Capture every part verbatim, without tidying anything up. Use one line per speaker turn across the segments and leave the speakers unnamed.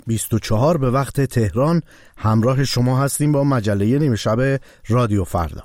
بیست و چهار به وقت تهران همراه شما هستیم با مجله نیمه شب رادیو فردا.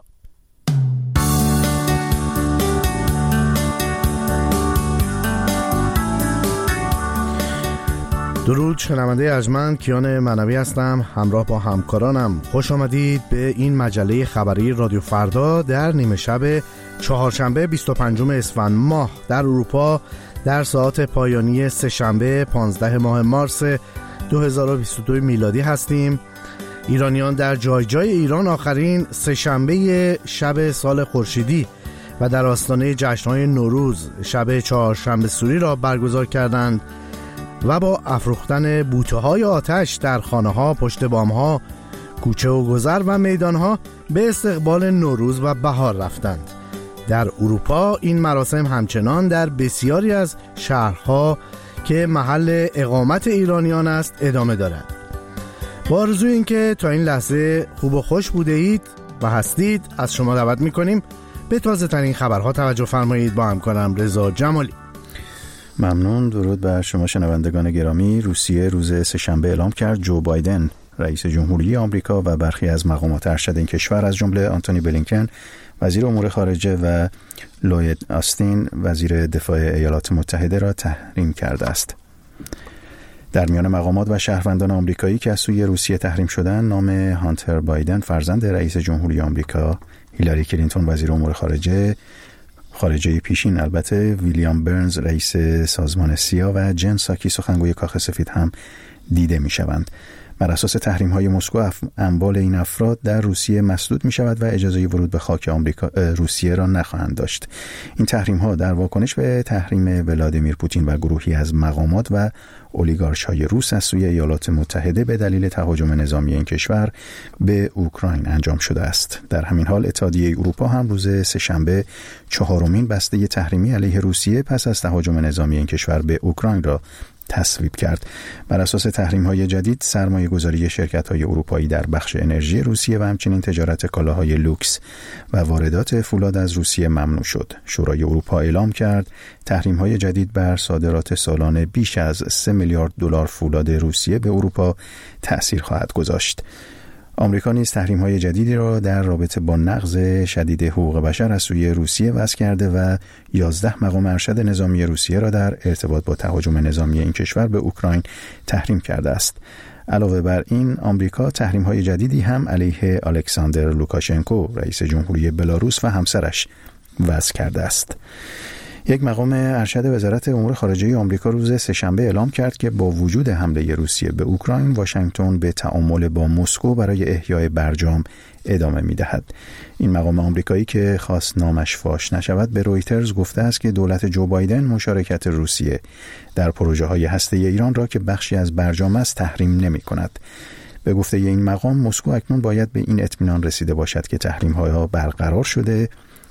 درود، شنونده ارجمند، کیان منوی هستم. همراه با همکارانم خوش آمدید به این مجله خبری رادیو فردا در نیمه شب چهارشنبه بیست و پنجم اسفند ماه در اروپا در ساعات پایانی سه‌شنبه پانزده ماه مارس دو هزار و بیست و دو میلادی هستیم. ایرانیان در جای جای ایران آخرین سه‌شنبه شب سال خورشیدی و در آستانه جشن‌های نوروز شب چهارشنبه سوری را برگزار کردند و با افروختن بوته‌های آتش در خانه‌ها، پشت بام‌ها، کوچه و گذر و میدان‌ها به استقبال نوروز و بهار رفتند. در اروپا این مراسم همچنان در بسیاری از شهرها که محل اقامت ایرانیان است ادامه دارد. با آرزوی اینکه تا این لحظه خوب و خوش بوده اید و هستید، از شما دعوت می‌کنیم به تازه‌ترین خبرها توجه فرمایید. با همکارم رضا جمالی.
ممنون. درود بر شما شنوندگان گرامی. روسیه روز سه‌شنبه اعلام کرد جو بایدن رئیس جمهوری آمریکا و برخی از مقامات ارشد این کشور از جمله آنتونی بلینکن وزیر امور خارجه و لوید آستین وزیر دفاع ایالات متحده را تحریم کرده است. در میان مقامات و شهروندان آمریکایی که از سوی روسیه تحریم شدند، نام هانتر بایدن فرزند رئیس جمهوری آمریکا، هیلاری کلینتون وزیر امور خارجه خارجه پیشین البته، ویلیام برنز رئیس سازمان سیا و جن ساکی سخنگوی کاخ سفید هم دیده می شوند. بر اساس تحریم های مسکو اموال این افراد در روسیه مسدود می شود و اجازه ورود به خاک آمریکا روسیه را نخواهند داشت. این تحریم ها در واکنش به تحریم ولادیمیر پوتین و گروهی از مقامات و اولیگارش های روس از سوی ایالات متحده به دلیل تهاجم نظامی این کشور به اوکراین انجام شده است. در همین حال اتحادیه اروپا هم روز سه‌شنبه چهارمین بسته تحریمی علیه روسیه پس از تهاجم نظامی این کشور به اوکراین را تصویب کرد. بر اساس تحریم‌های جدید، سرمایه‌گذاری شرکت‌های اروپایی در بخش انرژی روسیه و همچنین تجارت کالاهای لوکس و واردات فولاد از روسیه ممنوع شد. شورای اروپا اعلام کرد تحریم‌های جدید بر صادرات سالانه بیش از سه میلیارد دلار فولاد روسیه به اروپا تأثیر خواهد گذاشت. آمریکا نیز تحریم‌های جدیدی را در رابطه با نقض شدید حقوق بشر از سوی روسیه وضع کرده و یازده مقام ارشد نظامی روسیه را در ارتباط با تهاجم نظامی این کشور به اوکراین تحریم کرده است. علاوه بر این، آمریکا تحریم‌های جدیدی هم علیه الکساندر لوکاشنکو رئیس جمهوری بلاروس و همسرش وضع کرده است. یک مقام ارشد وزارت امور خارجه آمریکا روز سه‌شنبه اعلام کرد که با وجود حمله روسیه به اوکراین، واشنگتن به تعامل با مسکو برای احیای برجام ادامه می‌دهد. این مقام آمریکایی که خواست نامش فاش نشود به رویترز گفته است که دولت جو بایدن مشارکت روسیه در پروژه‌های هسته‌ای ایران را که بخشی از برجام است تحریم نمی‌کند. به گفته این مقام، مسکو اکنون باید به این اطمینان رسیده باشد که تحریم‌ها برقرار شده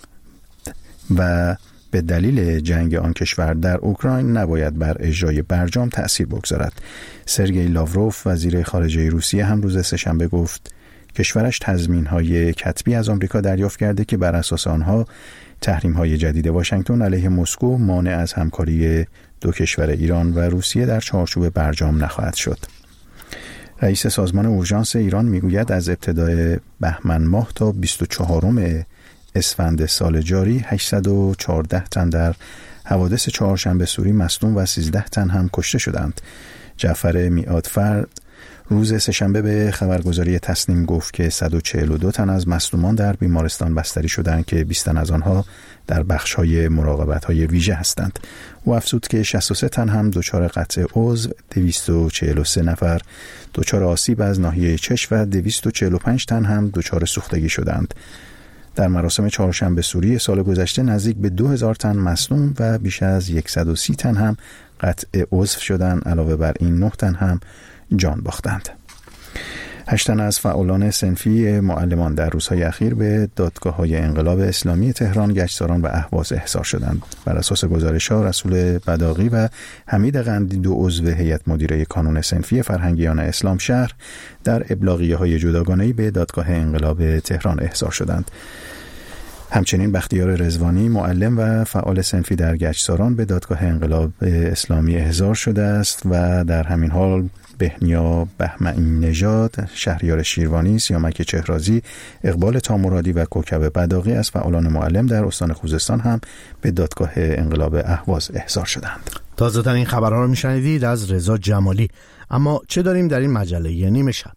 و به دلیل جنگ آن کشور در اوکراین نباید بر اجرای برجام تأثیر بگذارد. سرگئی لاوروف وزیر خارجه روسیه هم روز سه‌شنبه گفت کشورش تضمین‌های کتبی از آمریکا دریافت کرده که بر اساس آنها تحریم‌های جدید واشنگتن علیه مسکو مانع از همکاری دو کشور ایران و روسیه در چارچوب برجام نخواهد شد. رئیس سازمان اورژانس ایران میگوید از ابتدای بهمن ماه تا بیست و چهارم اسفند سال جاری هشتصد و چهارده تن در حوادث چهارشنبه سوری مصدوم و سیزده تن هم کشته شدند. جعفر میعادفر روز سه‌شنبه به خبرگزاری تسنیم گفت که صد و چهل و دو تن از مصدومان در بیمارستان بستری شدند که بیست تن از آنها در بخش‌های مراقبت‌های ویژه هستند. او افزود که شصت و سه تن هم دچار قطع عضو، دویست و چهل و سه نفر دچار آسیب از ناحیه چشم و دویست و چهل و پنج تن هم دچار سوختگی شدند. در مراسم چهارشنبه سوری سال گذشته نزدیک به دو هزار تن مصدوم و بیش از صد و سی تن هم قطع عضو شدند. علاوه بر این نه تن هم جان باختند. هشت تن از فعالان صنفی معلمان در روزهای اخیر به دادگاه‌های انقلاب اسلامی تهران، گچساران و اهواز احضار شدند. بر اساس گزارش‌ها رسول بداغی و حمید قندی، دو عضو هیئت مدیره کانون صنفی فرهنگیان اسلام شهر، در ابلاغیه‌های جداگانه‌ای به دادگاه انقلاب تهران احضار شدند. همچنین بختیار رضوانی معلم و فعال صنفی در گچساران به دادگاه انقلاب اسلامی احضار شده است و در همین حال بهنیا بهمنی نژاد، شهریار شیروانی، سیامک چهرازی، اقبال تامرادی و کوکب بداغی از فعالان معلم در استان خوزستان هم به دادگاه انقلاب اهواز احضار شدند.
تازه ترین خبرها رو میشنیدید از رضا جمالی. اما چه داریم در این مجله نیمه شب؟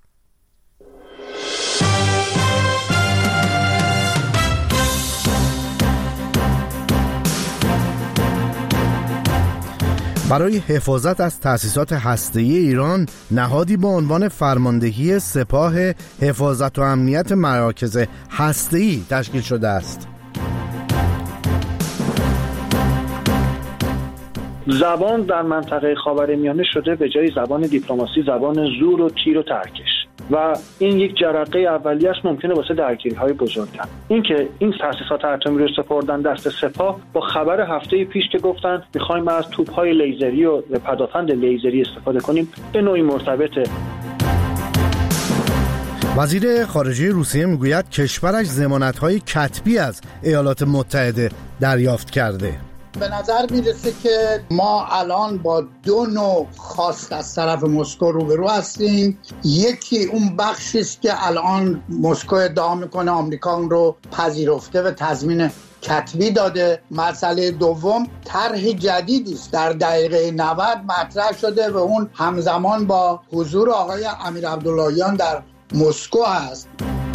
برای حفاظت از تأسیسات هسته‌ای ایران، نهادی با عنوان فرماندهی سپاه حفاظت و امنیت مراکز هسته‌ای تشکیل شده است.
زبان در منطقه خاورمیانه شده به جای زبان دیپلماسی زبان زور و تیر و ترکش و این یک جرقه اولیه است ممکنه واسه درگیری‌های بزرگتر. این که این تأسیسات اتمی رو سپردن دست سپاه با خبر هفته پیش که گفتن می‌خوایم از توپ‌های لیزری و پدافند لیزری استفاده کنیم به نوعی مرتبطه.
وزیر خارجه روسیه میگوید کشورش ضمانت‌های کتبی از ایالات متحده دریافت کرده.
به نظر میرسه که ما الان با دو نوع خواست از طرف مسکو روبرو هستیم. یکی اون بخشی است که الان مسکو ادعا میکنه آمریکا اون رو پذیرفته و تضمین کتبی داده. مسئله دوم طرح جدیدی است در دقیقه نود مطرح شده و اون همزمان با حضور آقای امیر عبداللهیان در مسکو هست.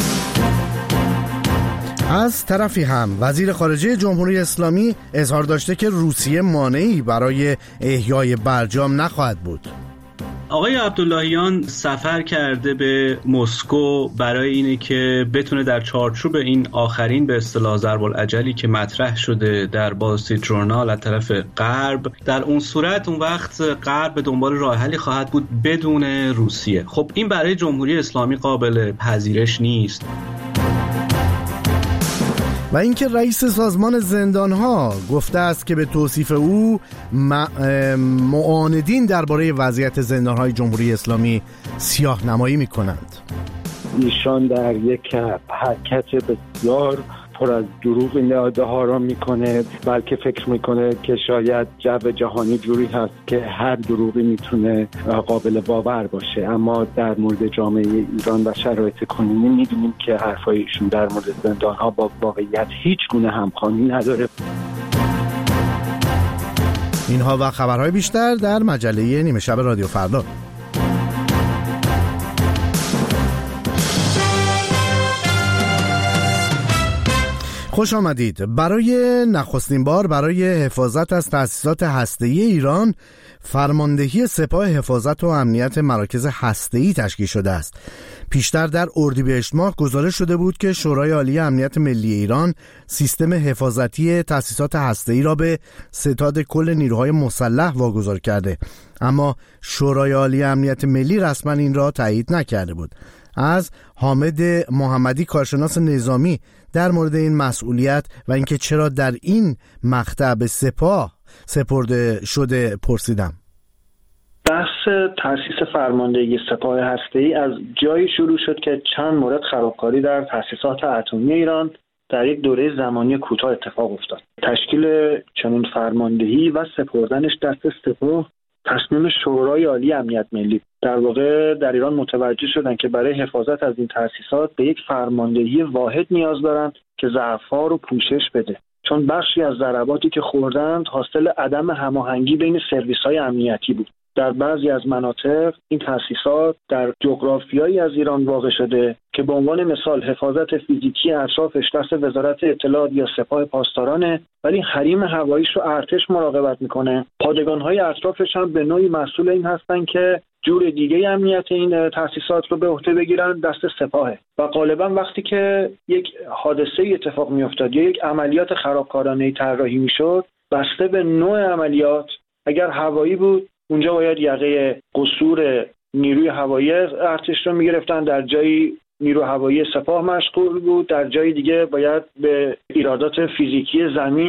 از طرفی هم وزیر خارجه جمهوری اسلامی اظهار داشته که روسیه مانعی برای احیای برجام نخواهد بود.
آقای عبداللهیان سفر کرده به مسکو برای اینه که بتونه در چارچوب این آخرین به اصطلاح ضرب العجلی که مطرح شده در وال استریت ژورنال از طرف غرب، در اون صورت اون وقت غرب به دنبال راه حلی خواهد بود بدون روسیه. خب این برای جمهوری اسلامی قابل پذیرش نیست.
و اینکه رئیس سازمان زندانها گفته است که به توصیف او معاندین درباره وضعیت زندانهای جمهوری اسلامی سیاه نمایی می کنند.
ایشان در یک حرکت بسیار پر از دروغ این اعاده ها را میکنه، بلکه فکر میکنه که شاید جو جهانی جوری هست که هر دروغی میتونه قابل باور باشه، اما در مورد جامعه ایران و شرایط کنونی میدونیم که حرفای ایشون در مورد زندان ها با واقعیت هیچ گونه همخوانی نداره.
اینها و خبرهای بیشتر در مجله نیمه شب رادیو فردا. خوش آمدید. برای نخستین بار برای حفاظت از تأسیسات هسته‌ای ایران فرماندهی سپاه حفاظت و امنیت مراکز هسته‌ای تشکیل شده است. پیشتر در اردیبهشت ماه گزارش شده بود که شورای عالی امنیت ملی ایران سیستم حفاظتی تأسیسات هسته‌ای را به ستاد کل نیروهای مسلح واگذار کرده، اما شورای عالی امنیت ملی رسما این را تایید نکرده بود. از حامد محمدی کارشناس نظامی در مورد این مسئولیت و اینکه چرا در این مقطع به سپاه سپرده شده پرسیدم.
بحث تأسیس فرماندهی سپاه هسته‌ای از جایی شروع شد که چند مورد خرابکاری در تأسیسات اتمی ایران در یک دوره زمانی کوتاه اتفاق افتاد. تشکیل چنین فرماندهی و سپردنش دست سپاه تصمیم شورای عالی امنیت ملی. در واقع در ایران متوجه شدن که برای حفاظت از این تأسیسات به یک فرماندهی واحد نیاز دارند که ضعف‌ها رو پوشش بده، چون بخشی از ضرباتی که خوردند حاصل عدم هماهنگی بین سرویس‌های امنیتی بود. در بعضی از مناطق این تأسیسات در جغرافیایی از ایران واقع شده که به عنوان مثال حفاظت فیزیکی اطرافش دست وزارت اطلاعات یا سپاه پاسدارانه، ولی حریم هواییش رو ارتش مراقبت میکنه. پادگان‌های اطرافش هم به نوعی مسئول این هستن که جور دیگه امنیت این تأسیسات رو به عهده بگیرن دست سپاهه. و غالبا وقتی که یک حادثه اتفاق میافتاد یا یک عملیات خرابکارانه طراحی میشد، بسته به نوع عملیات، اگر هوایی بود اونجا باید یقه قصور نیروی هوایی ارتش رو میگرفتن، در جایی نیرو هوایی سپاه مشغول بود، در جای دیگه باید به ایرادات فیزیکی زمین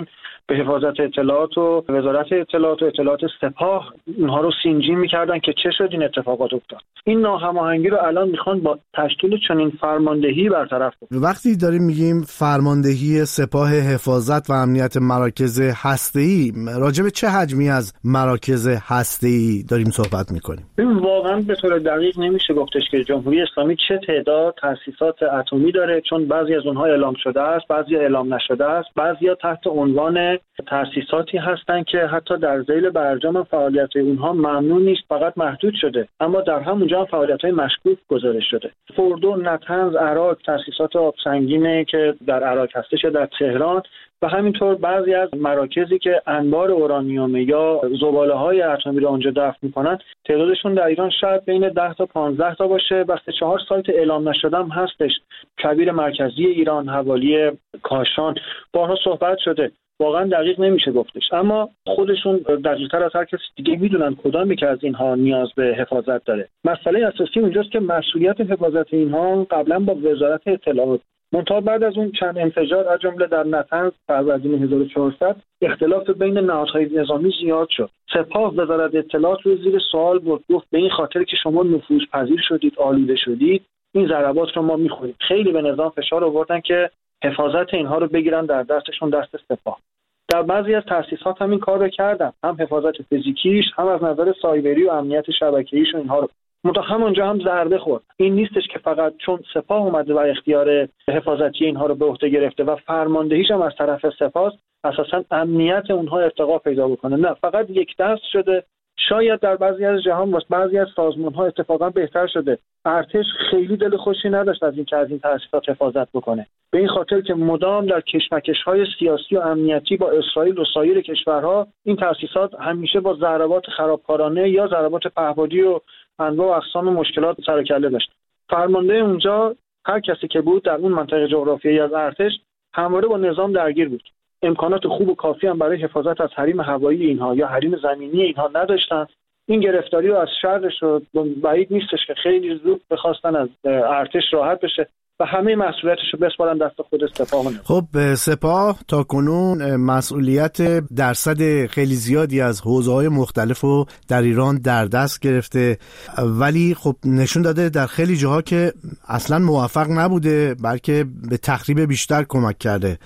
به حفاظت اطلاعات و وزارت اطلاعات و اطلاعات سپاه اینها رو سینجی می‌کردن که چه شد این اتفاقات افتاد. این ناهماهنگی رو الان میخوان با تشکیل چنین فرماندهی برطرف کنن.
وقتی داریم میگیم فرماندهی سپاه حفاظت و امنیت مراکز هسته‌ای، راجع به چه حجمی از مراکز هسته‌ای داریم صحبت می‌کنیم؟
واقعا به طور دقیق نمیشه گفتش که جمهوری اسلامی چه تعداد تأسیسات اتمی داره، چون بعضی از اونها اعلام شده است، بعضی اعلام نشده است، بعضیا تحت عنوان تأسیساتی هستند که حتی در ذیل برجام فعالیت اونها ممنوع نیست، فقط محدود شده، اما در همونجا هم فعالیت‌های مشکوک گزارش شده. فوردو، نطنز، عراق، تأسیسات آبسنگینه که در عراق هستش، در تهران، و همینطور بعضی از مراکزی که انبار اورانیوم یا زباله‌های اتمی رو اونجا دفن می‌کنن، تعدادشون در ایران شاید بین ده تا پانزده تا باشه. بس چهار سایت اعلام نشده هم هستش. کویر مرکزی ایران، حوالی کاشان، بارها صحبت شده. واقعا دقیق نمیشه گفتش، اما خودشون دقیق‌تر از هر کسی دیگه میدونن کدامی که از اینها نیاز به حفاظت داره. مسئله اساسی اونجاست که مسئولیت حفاظت اینها قبلا با وزارت اطلاعات، منتها بعد از اون چند انفجار از جمله در نطنز فروردین هزار و چهارصد اختلاف بین نهادهای نظامی زیاد شد. سپاه وزارت اطلاعات رو زیر سوال برد، گفت به این خاطر که شما نفوذپذیر شدید، آلوده شدید، این ضربات رو ما می‌خوریم. خیلی به نظام فشار آوردن که حفاظت اینها رو بگیرن در دستشون، دست سپاه. در بعضی از تأسیسات هم این کار رو کردن، هم حفاظت فیزیکیش، هم از نظر سایبری و امنیت شبکه‌ایش و اینها رو. منتها همونجا هم ضربه خورد. این نیستش که فقط چون سپاه اومده و اختیار حفاظتی اینها رو به عهده گرفته و فرماندهیش هم از طرف سپاه، اساساً امنیت اونها ارتقا پیدا بکنه. نه، فقط یک دست شده. شاید در بعضی از جهان واسه بعضی از سازمان‌ها اتفاقا بهتر شده. ارتش خیلی دل خوشی نداشت از این که از این تأسیسات حفاظت بکنه، به این خاطر که مدام در کشمکش‌های سیاسی و امنیتی با اسرائیل و سایر کشورها این تأسیسات همیشه با ضربات خرابکارانه یا ضربات پهپادی و انواع و اقسام مشکلات سر و کله داشت. فرمانده اونجا هر کسی که بود در اون منطقه جغرافیایی از ارتش همواره با نظام درگیر بود. امکانات خوب و کافی هم برای حفاظت از حریم هوایی اینها یا حریم زمینی اینها نداشتن. این گرفتاری رو از شرش رو بعید نیستش که خیلی زود بخواستن از ارتش راحت بشه و همه مسئولیتش رو بسپارن دست خود سپاه.
خب سپاه تا کنون مسئولیت درصد خیلی زیادی از حوزه‌های مختلف رو در ایران در دست گرفته، ولی خب نشون داده در خیلی جاها که اصلا موفق نبوده، بلکه به تخریب بیشتر کمک کرده.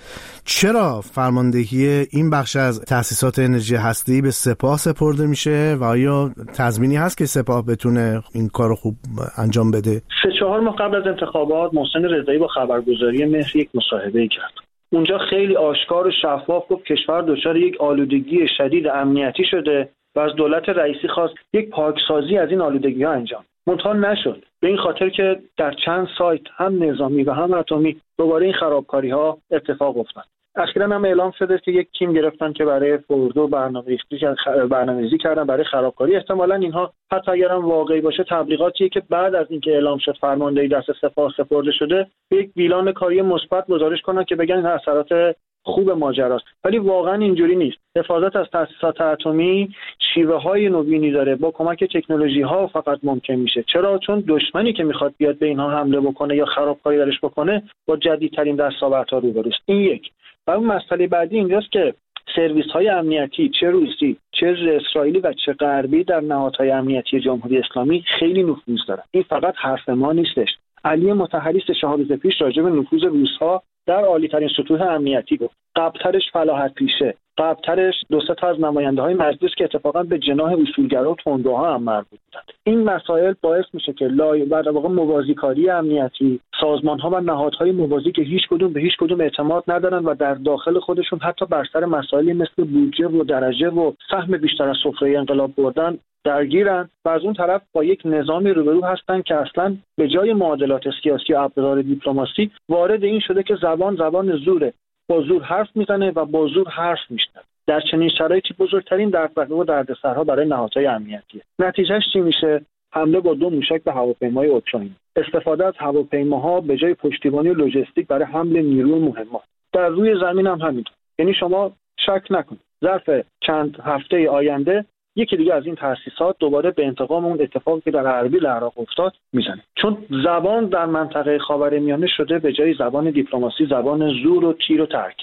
چرا فرماندهی این بخش از تأسیسات انرژی هسته‌ای به سپاه سپرده میشه و آیا تضمینی هست که سپاه بتونه این کارو خوب انجام بده؟
سه چهار ماه قبل از انتخابات محسن رضایی با خبرگزاری مهر یک مصاحبه کرد. اونجا خیلی آشکار و شفاف گفت کشور دچار یک آلودگی شدید امنیتی شده و از دولت رئیسی خواست یک پاکسازی از این آلودگی‌ها انجام. منتها نشد، به این خاطر که در چند سایت هم نظامی و هم اتمی دوباره این خرابکاری‌ها اتفاق افتاد. اخیراً هم اعلام شده که یک تیم گرفتن که برای فوردو برنامه‌ریزی برنامه‌ریزی کردن برای خرابکاری. احتمالاً اینها حتی اگر هم واقعی باشه تبلیغاتیه که بعد از اینکه اعلام شد فرماندهی دست سپاه سپرده شده، یک بیلان کاری مثبت گزارش کنن که بگن این اثرات خوب ماجراست، ولی واقعاً اینجوری نیست. حفاظت از تأسیسات اتمی شیوه‌های نوینی داره، با کمک تکنولوژی‌ها فقط ممکن میشه. چرا؟ چون دشمنی که میخواد بیاد به اینها حمله بکنه یا خرابکاری درش بکنه با جدیدترین دستاوردها روبروست. این یک. و اون مسئله بعدی اینجاست که سرویس‌های امنیتی چه روسی، چه اسرائیلی و چه غربی در نهادهای امنیتی جمهوری اسلامی خیلی نفوذ دارن. این فقط حرف ما نیستش. علی مطهری سه چهار روز پیش راجع به نفوذ روس‌ها در عالی‌ترین سطوح امنیتی گفت. قبل‌ترش فلاحت پیشه، قبل‌ترش دو سه تا از نماینده‌های مجلس که اتفاقا به جناح اصولگرا و تندروها هم مربوط بودند. این مسائل باعث میشه که لای و در واقع موازیکاری امنیتی، سازمان‌ها و نهادهای موازی که هیچ کدوم به هیچ کدوم اعتماد ندارن و در داخل خودشون حتی بر سر مسائلی مثل بودجه و درجه و سهم بیشتر از سفره انقلاب بردن درگیرن و از اون طرف با یک نظامی روبرو هستن که اصلا به جای معادلات سیاسی و ابزار دیپلماسی وارد این شده که زبان زبان زوره، با زور حرف میزنه و با زور حرف میشنوه. در چنین شرایطی بزرگترین دغدغه و دردسرها برای نهادهای امنیتیه. نتیجهش چی میشه؟ حمله با دو موشک به هواپیمای اوکراینی، استفاده از هواپیماها به جای پشتیبانی و لوجستیک برای حمل نیروی مهمات. در روی زمین هم همینطور. یعنی شما شک نکنید ظرف چند هفته آینده یکی دیگه از این تأسیسات دوباره به انتقام اون اتفاقی که در اربیل عراق افتاد میزنه. چون زبان در منطقه خاورمیانه شده به جای زبان دیپلماسی زبان زور و تیر و ترکش.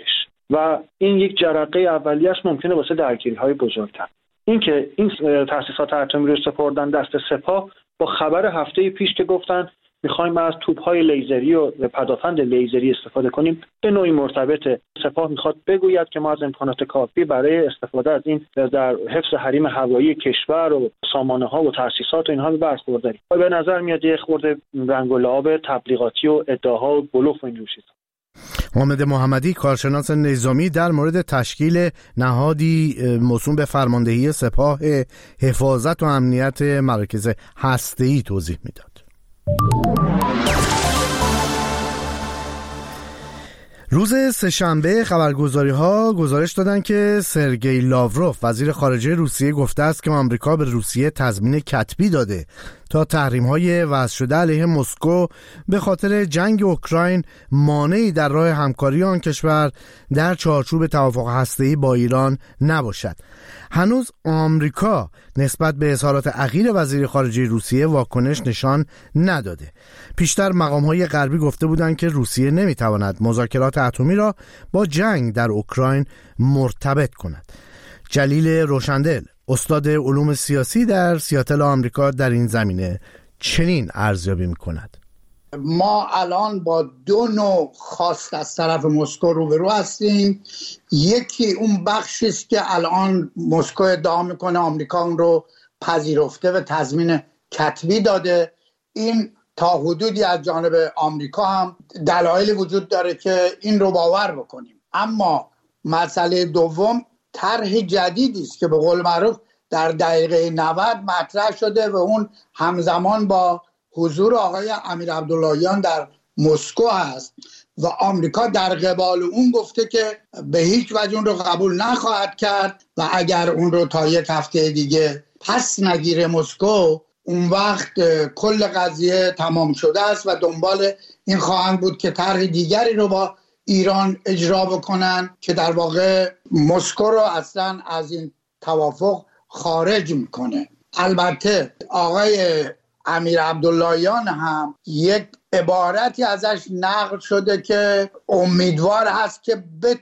و این یک جرقه اولیه است ممکنه واسه درگیری‌های بزرگتر. اینکه این تأسیسات اتمی رو سپردن دست سپاه با خبر هفته پیش که گفتن میخوایم از توپ‌های لیزری و پدافند لیزری استفاده کنیم، به نوعی مرتبطه. سپاه میخواد بگوید که ما از امکانات کافی برای استفاده از این در حفظ حریم هوایی کشور و سامانه‌ها و تأسیسات و اینها به برخورداریم. به نظر میاد یه خورده رنگ و لعاب تبلیغاتی و ادعاها و بلوف و این چیزا.
حامد محمدی، کارشناس نظامی، در مورد تشکیل نهادی موسوم به فرماندهی سپاه حفاظت و امنیت مراکز هسته‌ای توضیح میداد. روز سه‌شنبه خبرگزاری‌ها گزارش دادند که سرگئی لاوروف وزیر خارجه روسیه گفته است که آمریکا به روسیه تضمین کتبی داده تا تحریم‌های وضع شده علیه مسکو به خاطر جنگ اوکراین مانعی در راه همکاری آن کشور در چارچوب توافق هسته‌ای با ایران نباشد. هنوز آمریکا نسبت به اظهارات اخیر وزیر خارجه روسیه واکنش نشان نداده. پیشتر مقام‌های غربی گفته بودند که روسیه نمی‌تواند مذاکرات اتمی را با جنگ در اوکراین مرتبط کند. جلیل روشندل، استاد علوم سیاسی در سیاتل آمریکا، در این زمینه چنین ارزیابی می‌کند:
ما الان با دو نوع خواست از طرف مسکو روبرو هستیم. یکی اون بخشی است که الان مسکو ادعا میکنه آمریکا اون رو پذیرفته و تضمین کتبی داده. این تا حدودی از جانب آمریکا هم دلایلی وجود داره که این رو باور بکنیم. اما مسئله دوم طرح جدیدی است که به قول معروف در دقیقه نود مطرح شده و اون همزمان با حضور آقای امیر عبداللهیان در مسکو هست و آمریکا در قبال اون گفته که به هیچ وجه اون رو قبول نخواهد کرد و اگر اون رو تا یک هفته دیگه پس نگیره مسکو، اون وقت کل قضیه تمام شده است و دنبال این خواهند بود که طرح دیگری رو با ایران اجرا بکنن که در واقع مسکو رو اصلا از این توافق خارج میکنه. البته آقای امیر عبداللهیان هم یک عبارتی ازش نقل شده که امیدوار هست که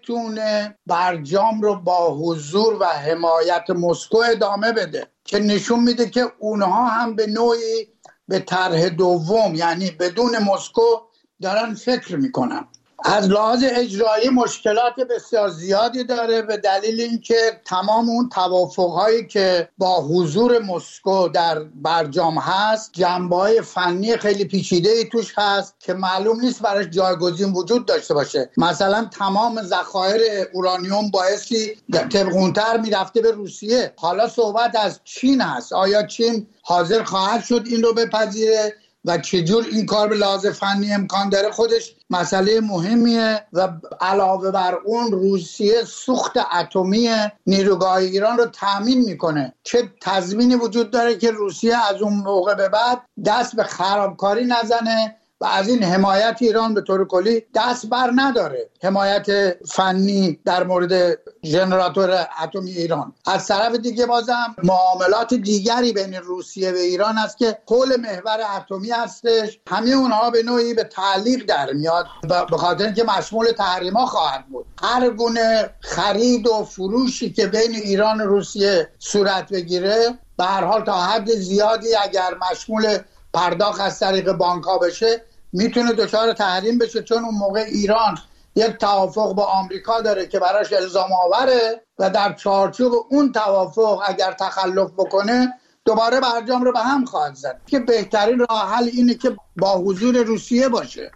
بتونه برجام رو با حضور و حمایت مسکو ادامه بده، که نشون میده که اونها هم به نوعی به طرح دوم، یعنی بدون مسکو، دارن فکر میکنن. از لحاظ اجرایی مشکلات بسیار زیادی داره به دلیل اینکه تمام اون توافق‌هایی که با حضور مسکو در برجام هست جنبه‌های فنی خیلی پیچیده‌ای توش هست که معلوم نیست براش جایگزین وجود داشته باشه. مثلا تمام ذخایر اورانیوم بایستی طبقونتر میرفته به روسیه. حالا صحبت از چین هست. آیا چین حاضر خواهد شد این رو بپذیره و چجور این کار به لحاظ فنی امکان داره؟ خودش مسئله مهمیه. و علاوه بر اون روسیه سوخت اتمی نیروگاه ایران رو تامین میکنه. چه تضمینی وجود داره که روسیه از اون موقع به بعد دست به خرابکاری نزنه و از این حمایت ایران به طور کلی دست بر نداره، حمایت فنی در مورد ژنراتور اتمی ایران. از طرف دیگه بازم معاملات دیگری بین روسیه و ایران است که حول محور اتمی هستش، همه اونها به نوعی به تعلیق در میاد و به خاطر اینکه مشمول تحریما خواهد بود. هر گونه خرید و فروشی که بین ایران و روسیه صورت بگیره به هر حال تا حد زیادی اگر مشمول پرداخت از طریق بانک ها بشه میتونه دچار تحریم بشه، چون اون موقع ایران یک توافق با آمریکا داره که براش الزام آوره و در چارچوب اون توافق اگر تخلف بکنه دوباره برجام رو به هم خواهد زد که بهترین راه حل اینه که با حضور روسیه باشه.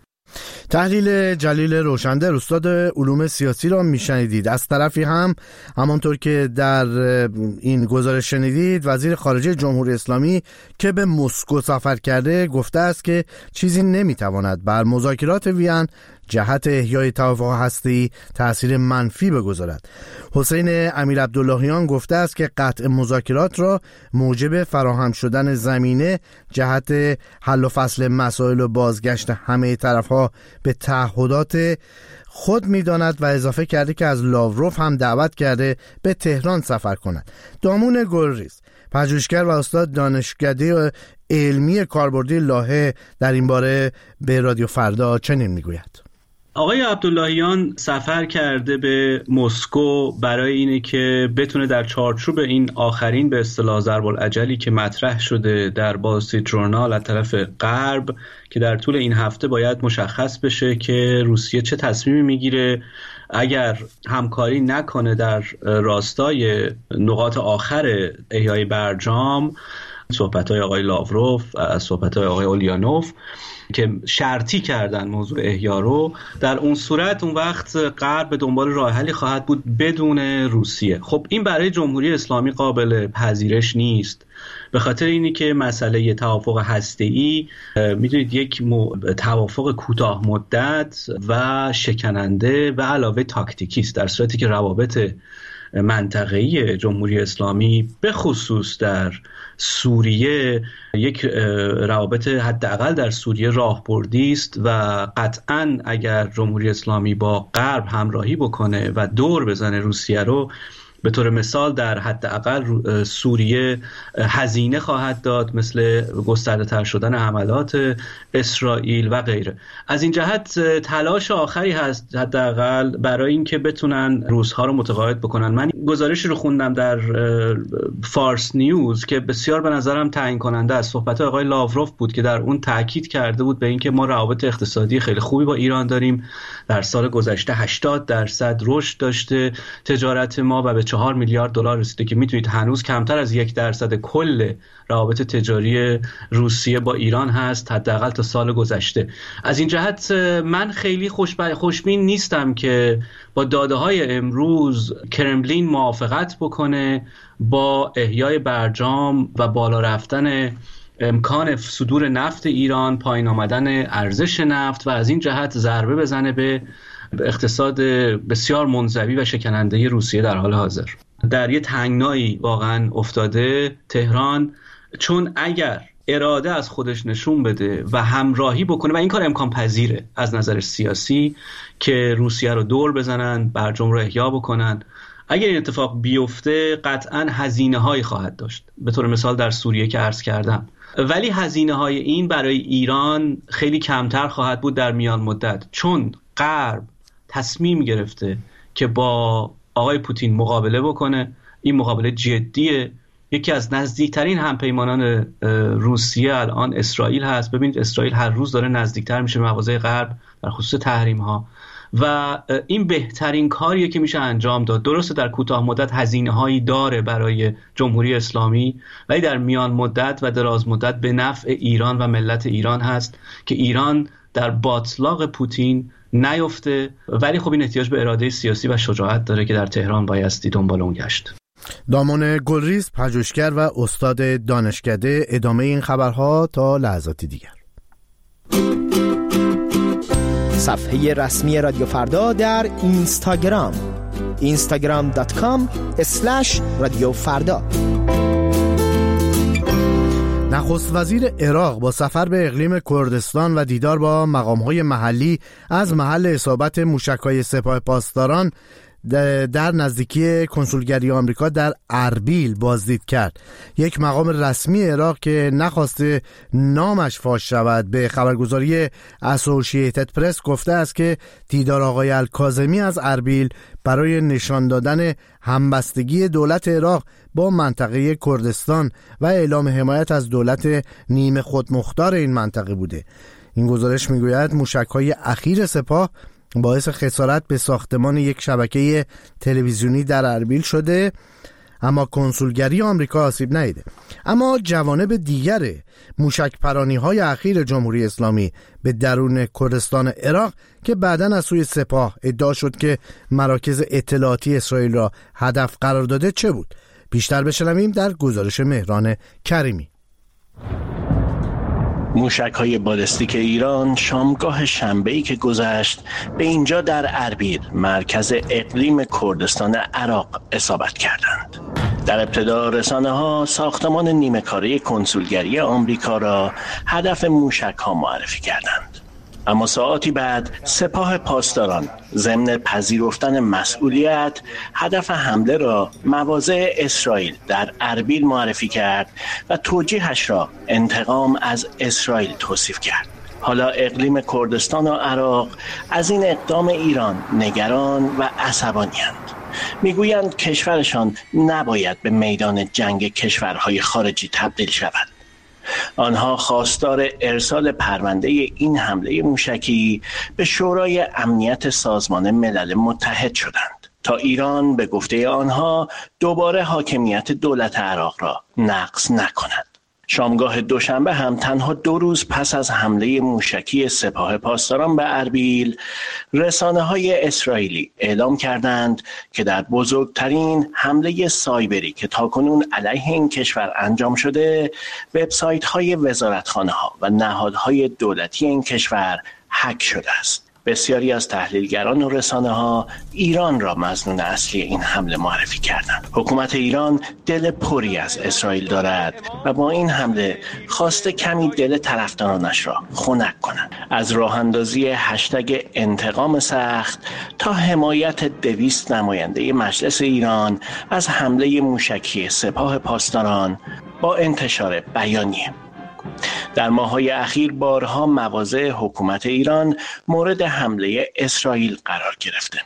تحلیل جلیل روشندل، استاد علوم سیاسی را میشنیدید. از طرفی هم همانطور که در این گزارش شنیدید، وزیر خارجه جمهوری اسلامی که به مسکو سفر کرده گفته است که چیزی نمیتواند بر مذاکرات وین جهت احیای توافق هسته‌ای تأثیر منفی بگذارد. حسین امیر عبداللهیان گفته است که قطع مذاکرات را موجب فراهم شدن زمینه جهت حل و فصل مسائل و بازگشت همه طرفها به تعهدات خود می‌داند و اضافه کرده که از لاوروف هم دعوت کرده به تهران سفر کند. دامون گلریز، پژوهشگر و استاد دانشکده علمی کاربردی لاهه، در این باره به رادیو فردا چنین میگوید:
آقای عبداللهیان سفر کرده به مسکو برای اینه که بتونه در چارچوب این آخرین به اصطلاح ضرب‌الاجلی که مطرح شده در وال استریت ژورنال از طرف غرب که در طول این هفته باید مشخص بشه که روسیه چه تصمیمی میگیره اگر همکاری نکنه در راستای نقاط آخر احیای برجام. صحبت‌های آقای لاوروف، صحبت‌های آقای اولیانوف که شرطی کردن موضوع احیا رو، در اون صورت اون وقت غرب به دنبال راه حلی خواهد بود بدون روسیه. خب این برای جمهوری اسلامی قابل پذیرش نیست، به خاطر اینی که مسئله توافق هسته‌ای میدونید یک توافق کوتاه مدت و شکننده و علاوه تاکتیکی است، در صورتی که روابط منطقه‌ای جمهوری اسلامی به خصوص در سوریه یک روابط حداقل در سوریه راهبردی است و قطعاً اگر جمهوری اسلامی با غرب همراهی بکنه و دور بزنه روسیه رو، به طور مثال در حداقل سوریه هزینه خواهد داد، مثل گسترده تر شدن حملات اسرائیل و غیره. از این جهت تلاش آخری هست حداقل برای اینکه بتونن روس‌ها رو متقاعد بکنن. من گزارشی رو خوندم در فارس نیوز که بسیار به نظرم تعیین کننده است. صحبت آقای لاوروف بود که در اون تاکید کرده بود به اینکه ما روابط اقتصادی خیلی خوبی با ایران داریم. در سال گذشته هشتاد درصد رشد داشته تجارت ما و به چهار میلیارد دلار رسیده که میتونید هنوز کمتر از یک درصد کل روابط تجاری روسیه با ایران هست، حداقل تا سال گذشته. از این جهت من خیلی خوشبین نیستم که با داده‌های امروز کرملین موافقت بکنه با احیای برجام و بالا رفتن امکان صدور نفت ایران، پایین آمدن ارزش نفت و از این جهت ضربه بزنه به اقتصاد بسیار منزوی و شکننده روسیه در حال حاضر. در یه تنگنایی واقعا افتاده تهران، چون اگر اراده از خودش نشون بده و همراهی بکنه، و این کار امکان پذیره از نظر سیاسی، که روسیه رو دور بزنن، برجام رو احیا بکنن، اگر این اتفاق بیفته قطعا هزینه هایی خواهد داشت، به طور مثال در سوریه که عرض کردم. ولی هزینه های این برای ایران خیلی کمتر خواهد بود در میان مدت، چون غرب تصمیم گرفته که با آقای پوتین مقابله بکنه. این مقابله جدیه. یکی از نزدیکترین همپیمانان روسیه الان اسرائیل هست. ببینید اسرائیل هر روز داره نزدیکتر میشه به مواضع غرب در خصوص تحریم ها و این بهترین کاریه که میشه انجام داد. درسته در کوتاه مدت هزینه هایی داره برای جمهوری اسلامی، ولی در میان مدت و دراز مدت به نفع ایران و ملت ایران هست که ایران در باطلاق پوتین نیفته. ولی خب این احتیاج به اراده سیاسی و شجاعت داره که در تهران بایستی دنبال اون گشت.
دامان گلریز، پژوهشگر و استاد دانشکده، ادامه این خبرها تا لحظاتی دیگر.
صفحه رسمی رادیو فردا در اینستاگرام اینستاگرام دات کام اسلش رادیو فردا.
نخست وزیر عراق با سفر به اقلیم کردستان و دیدار با مقام‌های محلی از محل اصابت موشک‌های سپاه پاسداران در نزدیکی کنسولگری آمریکا در اربیل بازدید کرد. یک مقام رسمی عراق که نخواسته نامش فاش شود به خبرگزاری اسوسییتد پرس گفته است که دیدار آقای الکاظمی از اربیل برای نشان دادن همبستگی دولت عراق با منطقه کردستان و اعلام حمایت از دولت نیمه خودمختار این منطقه بوده. این گزارش میگوید موشک‌های اخیر سپاه باعث خسارت به ساختمان یک شبکه تلویزیونی در اربیل شده، اما کنسولگری آمریکا آسیب ندیده. اما جوانب دیگر موشک پرانی های اخیر جمهوری اسلامی به درون کردستان عراق که بعداً از سوی سپاه ادعا شد که مراکز اطلاعاتی اسرائیل را هدف قرار داده چه بود؟ بیشتر بشنویم در گزارش مهران کریمی.
موشک‌های بالستیک ایران شامگاه شنبه‌ای که گذشت به اینجا در اربیل، مرکز اقلیم کردستان عراق، اصابت کردند. در ابتدا رسانه‌ها ساختمان نیمه کاره کنسولگری آمریکا را هدف موشک‌ها معرفی کردند. اما ساعاتی بعد سپاه پاسداران ضمن پذیرفتن مسئولیت هدف حمله را مواضع اسرائیل در اربیل معرفی کرد و توجیهش را انتقام از اسرائیل توصیف کرد. حالا اقلیم کردستان و عراق از این اقدام ایران نگران و عصبانی‌اند. میگویند کشورشان نباید به میدان جنگ کشورهای خارجی تبدیل شود. آنها خواستار ارسال پرونده این حمله موشکی به شورای امنیت سازمان ملل متحد شدند تا ایران به گفته آنها دوباره حاکمیت دولت عراق را نقض نکند. شامگاه دوشنبه هم تنها دو روز پس از حمله موشکی سپاه پاسداران به اربیل، رسانه‌های اسرائیلی اعلام کردند که در بزرگترین حمله سایبری که تاکنون علیه این کشور انجام شده، وبسایت‌های وزارتخانه‌ها و نهادهای دولتی این کشور هک شده است. بسیاری از تحلیلگران و رسانه‌ها ایران را مظنون اصلی این حمله معرفی کردند. حکومت ایران دل پری از اسرائیل دارد و با این حمله خواسته کمی دل طرفدارانش را خنک کند. از راه اندازی هشتگ انتقام سخت تا حمایت دویست نماینده مجلس ایران از حمله موشکی سپاه پاسداران با انتشار بیانیه. در ماه‌های اخیر بارها مواضع حکومت ایران مورد حمله اسرائیل قرار گرفته.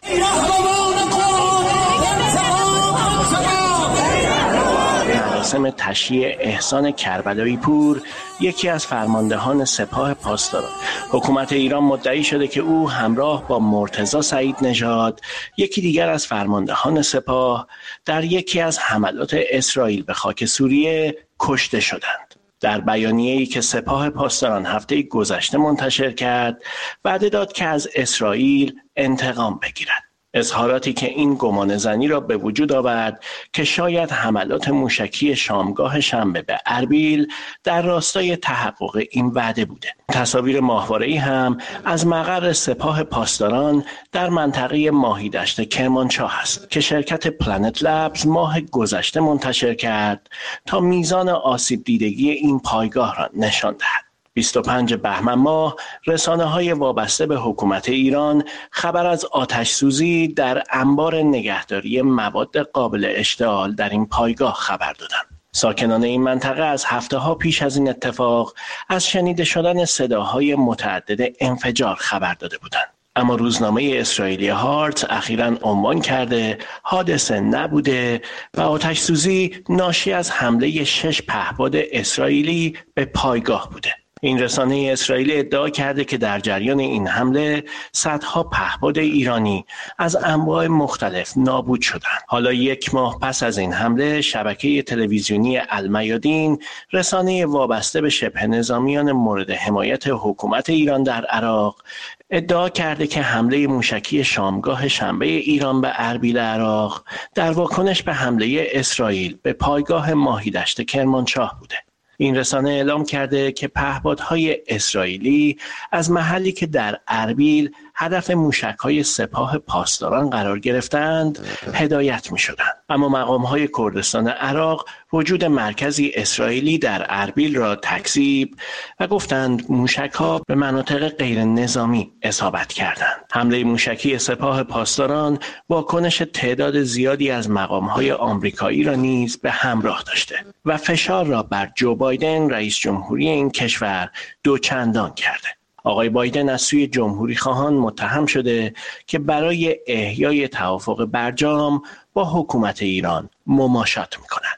مراسم تشییع احسان کربلایی پور، یکی از فرماندهان سپاه پاسداران، حکومت ایران مدعی شده که او همراه با مرتضی سعید نژاد، یکی دیگر از فرماندهان سپاه، در یکی از حملات اسرائیل به خاک سوریه کشته شدند. در بیانیه‌ای که سپاه پاسداران هفته گذشته منتشر کرد، وعده داد که از اسرائیل انتقام بگیرد. اظهاراتی که این گمانه‌زنی را به وجود آورد که شاید حملات موشکی شامگاه شنبه به اربیل در راستای تحقق این وعده بوده. تصاویر ماهواره‌ای هم از مقر سپاه پاسداران در منطقه ماهیدشت کرمانشاه است که شرکت پلنت لبز ماه گذشته منتشر کرد تا میزان آسیب دیدگی این پایگاه را نشان دهد. بیست و پنجم بهمن ماه رسانه‌های وابسته به حکومت ایران خبر از آتش سوزی در انبار نگهداری مواد قابل اشتعال در این پایگاه خبر دادند. ساکنان این منطقه از هفته‌ها پیش از این اتفاق از شنیده شدن صداهای متعدد انفجار خبر داده بودند. اما روزنامه اسرائیلی هارت اخیراً عنوان کرده حادثه نبوده و آتش سوزی ناشی از حمله شش پهپاد اسرائیلی به پایگاه بوده. این رسانه اسرائیلی ادعا کرده که در جریان این حمله صدها پهپاد ایرانی از انواع مختلف نابود شدند. حالا یک ماه پس از این حمله، شبکه تلویزیونی المیادین، رسانه وابسته به شبه نظامیان مورد حمایت حکومت ایران در عراق، ادعا کرده که حمله موشکی شامگاه شنبه ایران به اربیل عراق در واکنش به حمله اسرائیل به پایگاه ماهیدشت کرمانشاه بوده. این رسانه اعلام کرده که پهپادهای اسرائیلی از محلی که در اربیل هدف موشک‌های سپاه پاسداران قرار گرفتند هدایت می‌شدند. اما مقام‌های کردستان عراق وجود مرکزی اسرائیلی در اربیل را تکذیب و گفتند موشک‌ها به مناطق غیر نظامی اصابت کردند. حمله موشکی سپاه پاسداران واکنش تعداد زیادی از مقام‌های آمریکایی را نیز به همراه داشته و فشار را بر جو بایدن رئیس جمهوری این کشور دوچندان کرده. آقای بایدن از سوی جمهوری خواهان متهم شده که برای احیای توافق برجام با حکومت ایران مماشات می‌کند.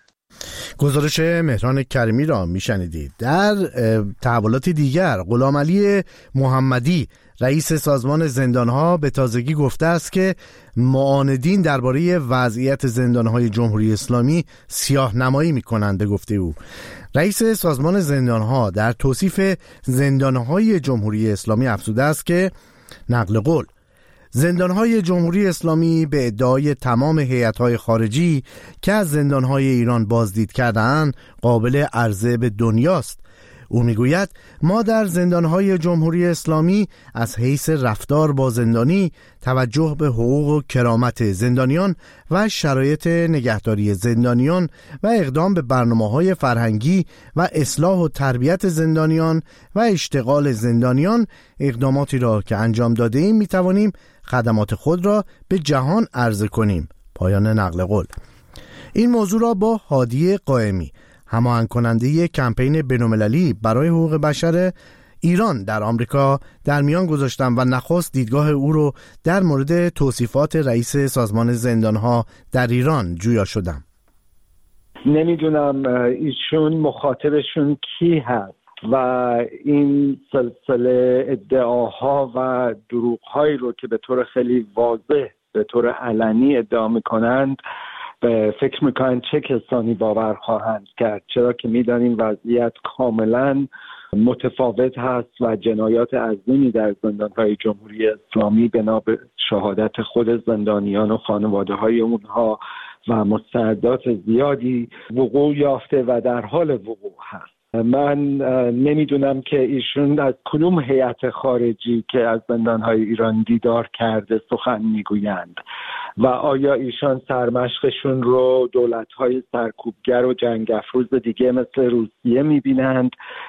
گزارش مهران کریمی را میشنیدید. در تحولاتی دیگر، غلامعلی محمدی رئیس سازمان زندانها به تازگی گفته است که معاندین درباره وضعیت زندانهای جمهوری اسلامی سیاه نمایی می‌کنند. به گفته او، رئیس سازمان زندانها در توصیف زندانهای جمهوری اسلامی افزوده است که نقل قول زندانهای جمهوری اسلامی به ادعای تمام هیئت‌های خارجی که از زندانهای ایران بازدید کرده‌اند قابل عرضه به دنیاست. او میگوید ما در زندانهای جمهوری اسلامی از حیث رفتار با زندانی، توجه به حقوق و کرامت زندانیان و شرایط نگهداری زندانیان و اقدام به برنامه‌های فرهنگی و اصلاح و تربیت زندانیان و اشتغال زندانیان، اقداماتی را که انجام داده ایم میتوانیم خدمات خود را به جهان عرضه کنیم. پایان نقل قول. این موضوع را با هادی قائمی، هماهنگ کننده کمپین بین‌المللی برای حقوق بشر ایران در آمریکا در میان گذاشتم و نخست دیدگاه او رو در مورد توصیفات رئیس سازمان زندانها در ایران جویا شدم.
نمیدونم ایشون مخاطبشون کی هست و این سلسله ادعاها و دروغ‌هایی رو که به طور خیلی واضح به طور علنی ادعا میکنند فکر میکنند چه کسانی باور خواهند کرد، چرا که میدانیم وضعیت کاملا متفاوت هست و جنایات عظیمی در زندان‌های جمهوری اسلامی بنا به شهادت خود زندانیان و خانواده‌های اونها و مستندات زیادی وقوع یافته و در حال وقوع هست. من نمیدونم که ایشون از کدوم هیئت خارجی که از زندان‌های ایران دیدار کرده سخن میگویند و آیا ایشان سرمشقشون رو دولت‌های سرکوبگر و جنگ افروز دیگه مثل روسیه میبینند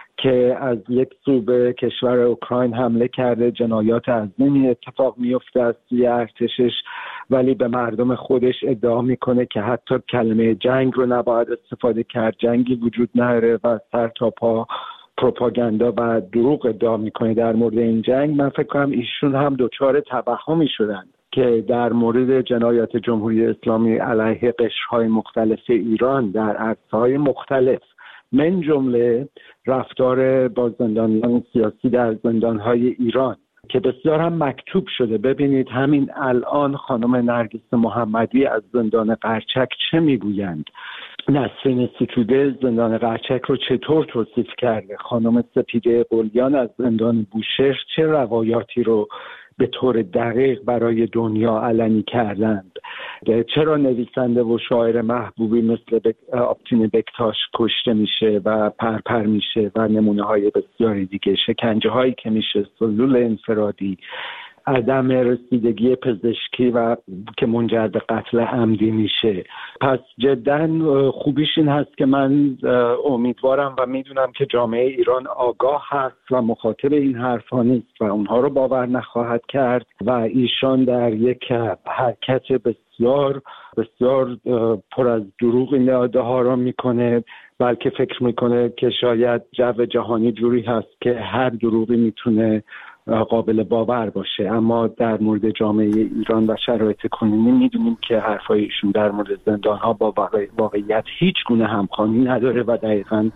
که از یک سو به کشور اوکراین حمله کرده، جنایات عظیمی اتفاق میفته از سوی ارتشش، ولی به مردم خودش ادعا میکنه که حتی کلمه جنگ رو نباید استفاده کرد، جنگی وجود نداره و سر تا پا پروپاگاندا و دروغ ادعا میکنه در مورد این جنگ. من فکر کنم ایشون هم دچار توهمی شدند که در مورد جنایات جمهوری اسلامی علیه قشرهای مختلف ایران در عرصه‌های مختلف من جمله رفتار با زندانیان سیاسی در زندان‌های ایران که بسیار هم مکتوب شده. ببینید همین الان خانم نرگس محمدی از زندان قرچک چه میگویند، نسرین ستوده زندان قرچک رو چطور توصیف کرده، خانم سپیده قلیان از زندان بوشهر چه روایاتی رو به طور دقیق برای دنیا علنی کردند، چرا نویسنده و شاعر محبوبی مثل بک... آبتین بکتاش کشته میشه و پرپر میشه و نمونه های بسیاری دیگه، شکنجه هایی که میشه، سلول انفرادی، عدم رسیدگی پزشکی و که منجر به قتل عمدی میشه. پس جدا خوبیش این هست که من امیدوارم و میدونم که جامعه ایران آگاه هست و مخاطب این حرفا نیست و اونها رو باور نخواهد کرد و ایشان در یک حرکت بسیار بسیار پر از دروغ این ادعاها را میکنه، بلکه فکر میکنه که شاید جو جهانی جوری هست که هر دروغی میتونه قابل باور باشه. اما در مورد جامعه ایران و شرایط کنونی میدونیم که حرفایشون در مورد زندان‌ها با واقعیت هیچ گونه همخوانی نداره و دقیقاً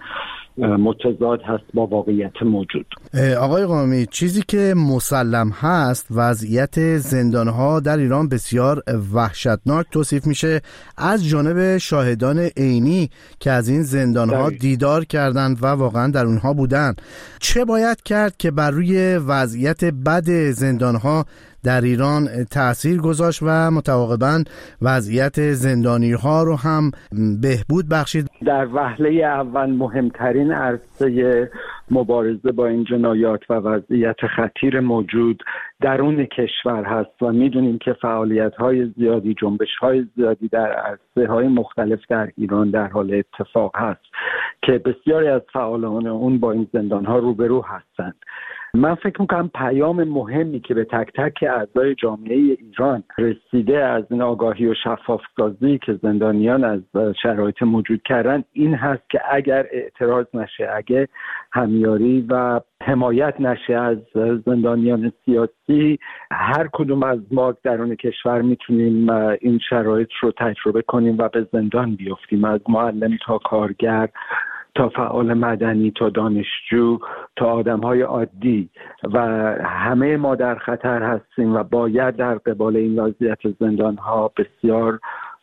متضاد هست با واقعیت موجود.
آقای قائمی، چیزی که مسلم هست وضعیت زندان‌ها در ایران بسیار وحشتناک توصیف میشه از جانب شاهدان عینی که از این زندان‌ها دیدار کردند و واقعا در اونها بودن. چه باید کرد که بر روی وضعیت بد زندان‌ها در ایران تأثیر گذاشت و متعاقباً وضعیت زندانی‌ها رو هم بهبود بخشید؟
در وهله اول مهمترین عرصه مبارزه با این جنایات و وضعیت خطیر موجود درون کشور هست و میدونیم که فعالیت‌های زیادی، جنبش‌های زیادی در عرصه‌های مختلف در ایران در حال اتفاق هست که بسیاری از فعالان اون با این زندان‌ها روبرو هستند. من فکر میکنم پیام مهمی که به تک تک اعضای جامعه ایران رسیده از این آگاهی و شفاف‌سازی که زندانیان از شرایط موجود کردن این هست که اگر اعتراض نشه، اگر همیاری و حمایت نشه از زندانیان سیاسی، هر کدوم از ما درون کشور میتونیم این شرایط رو تجربه کنیم و به زندان بیفتیم، از معلم تا کارگر تا فعال مدنی تا دانشجو تا آدم‌های عادی و همه ما در خطر هستیم و باید در قبال این وضعیت زندان‌ها بسیار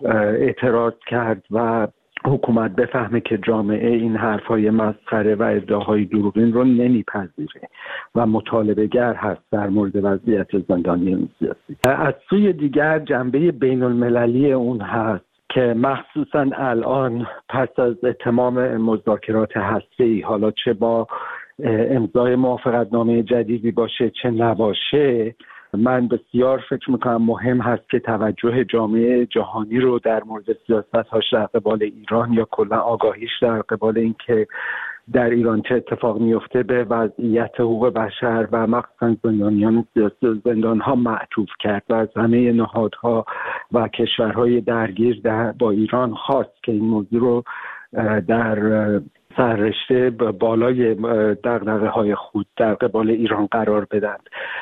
اعتراض کرد و حکومت بفهمه که جامعه این حرف‌های مسخره و ادعاهای دروغین رو نمیپذیره و مطالبه‌گر هست در مورد وضعیت زندانیان سیاسی. از سوی دیگر جنبه بین‌المللی اون هست که مخصوصاً الان پس از اتمام مذاکرات هسته‌ای، حالا چه با امضای موافقتنامه جدیدی باشه چه نباشه، من بسیار فکر میکنم مهم هست که توجه جامعه جهانی رو در مورد سیاست‌هاش در قبال ایران یا کلا آگاهیش در قبال این که در ایران چه اتفاق میفته به وضعیت حقوق بشر و مخصوصا زندانیان سیاسی زندان‌ها معطوف کرد و از همه نهادها و کشورهای درگیر در با ایران خواست که این موضوع رو در سررشته بالای دغدغه های خود در قبال ایران قرار بدن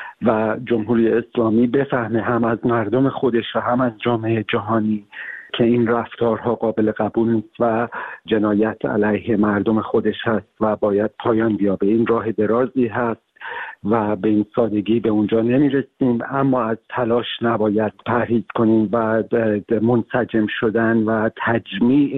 و جمهوری اسلامی بفهمه هم از مردم خودش و هم از جامعه جهانی که این رفتارها قابل قبول نیست و جنایت علیه مردم خودش هست و باید پایان بیابه. این راه درازی هست و به این سادگی به اونجا نمیرسیم، اما از تلاش نباید پرهیز کنیم و منسجم شدن و تجمیع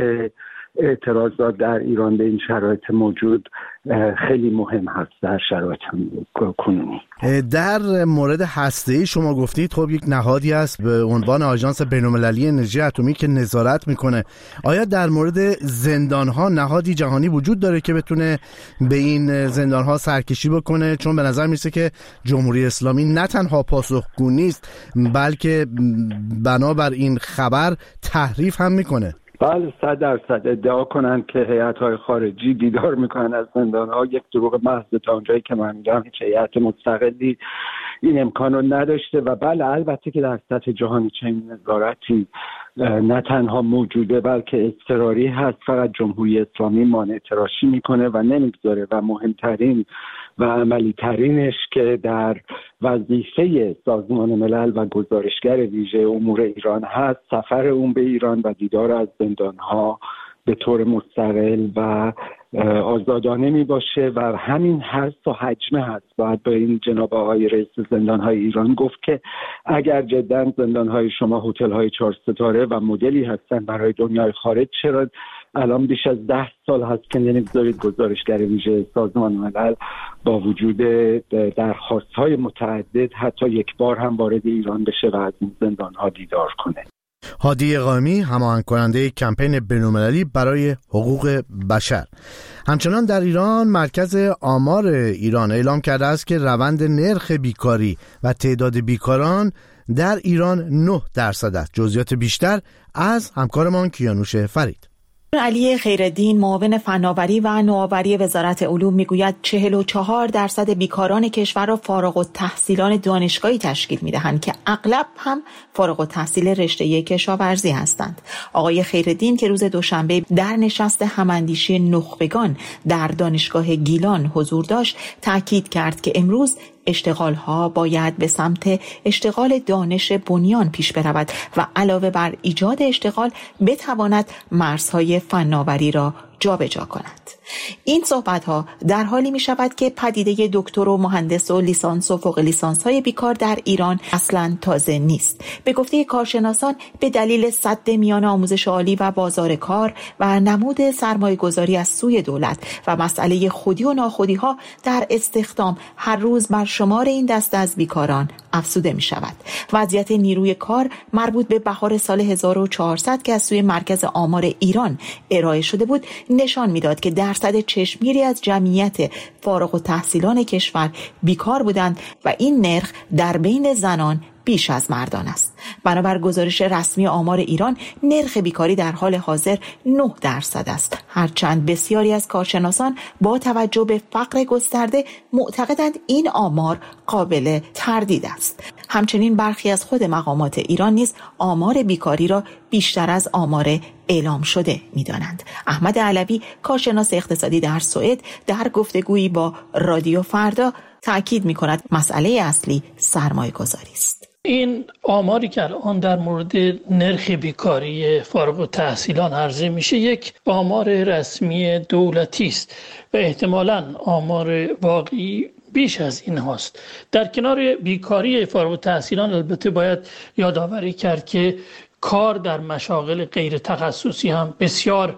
اعتراضات در ایران به این شرایط موجود خیلی مهم هست در شرایط کنونی.
در مورد هسته‌ای شما گفتید خب یک نهادی است به عنوان آژانس بین‌المللی انرژی اتمی که نظارت میکنه. آیا در مورد زندان‌ها نهادی جهانی وجود داره که بتونه به این زندان‌ها سرکشی بکنه؟ چون به نظر میرسه که جمهوری اسلامی نه تنها پاسخگو نیست بلکه بنابر این خبر تحریف هم میکنه.
بله، صد درصد ادعا کنن که هیئت‌های خارجی دیدار میکنن از زندان‌ها یک دروغ محض. تا اونجایی که من میدونم هیچ هیئت مستقلی این امکان رو نداشته و بله البته که در سطح جهانی چنین نظارتی نه تنها موجوده بلکه اضطراری هست. فقط جمهوری اسلامی مانع تراشی میکنه و نمیگذاره و مهمترین و عملی ترینش که در وظیفه سازمان ملل و گزارشگر ویژه امور ایران هست سفر اون به ایران و دیدار از زندانها به طور مستقل و آزادانه می باشه و همین هست و حجمه هست. باید به این جناب آقای رئیس زندانهای ایران گفت که اگر جدا زندانهای شما هتل‌های چهار ستاره و مدلی هستن برای دنیای خارج، چرا الان بیش از ده سال هست که نمیگذارید گزارشگر ویژه سازمان ملل با وجود درخواست‌های متعدد حتی یک بار هم وارد ایران بشه و از این زندان‌ها دیدار کنه؟
هادی اقامی، هماهنگ کننده کمپین بین‌المللی برای حقوق بشر. همچنان در ایران مرکز آمار ایران اعلام کرده است که روند نرخ بیکاری و تعداد بیکاران در ایران نه درصد است. جزئیات بیشتر از همکارمان کیانوش فرید.
علی خیرالدین، معاون فناوری و نوآوری وزارت علوم، میگوید چهل و چهار درصد بیکاران کشور را فارغ التحصیلان دانشگاهی تشکیل میدهند که اغلب هم فارغ التحصیل رشته کشاورزی هستند. آقای خیرالدین که روز دوشنبه در نشست هماندیشی نخبگان در دانشگاه گیلان حضور داشت، تاکید کرد که امروز اشتغال‌ها باید به سمت اشتغال دانش بنیان پیش برود و علاوه بر ایجاد اشتغال بتواند مرزهای فناوری را جابجا کند. این صحبت‌ها در حالی می شود که پدیده دکتر و مهندس و لیسانس و فوق لیسانس های بیکار در ایران اصلاً تازه نیست. به گفته کارشناسان به دلیل سد میان آموزش عالی و بازار کار و نمود سرمایه گذاری از سوی دولت و مسئله خودی و ناخودی ها در استخدام هر روز بر شمار این دسته از بیکاران افزوده می شود. وضعیت نیروی کار مربوط به بهار سال هزار و چهارصد که از سوی مرکز آمار ایران ارائه شده بود نشان میداد که درصد چشمگیری از جمعیت فارغ التحصیلان کشور بیکار بودند و این نرخ در بین زنان بیش از مردان است. بنابر گزارش رسمی آمار ایران نرخ بیکاری در حال حاضر نه درصد است، هرچند بسیاری از کارشناسان با توجه به فقر گسترده معتقدند این آمار قابل تردید است. همچنین برخی از خود مقامات ایران نیز آمار بیکاری را بیشتر از آمار اعلام شده می‌دانند. احمد علوی، کارشناس اقتصادی در سوئد، در گفتگویی با رادیو فردا تأکید می‌کند مسئله اصلی سرمایه‌گذاری است.
این آماری که الان در مورد نرخ بیکاری فارغ التحصیلان عرضه میشه یک آمار رسمی دولتی است و احتمالاً آمار واقعی بیش از این هاست. در کنار بیکاری فارغ التحصیلان البته باید یادآوری کرد که کار در مشاغل غیر تخصصی هم بسیار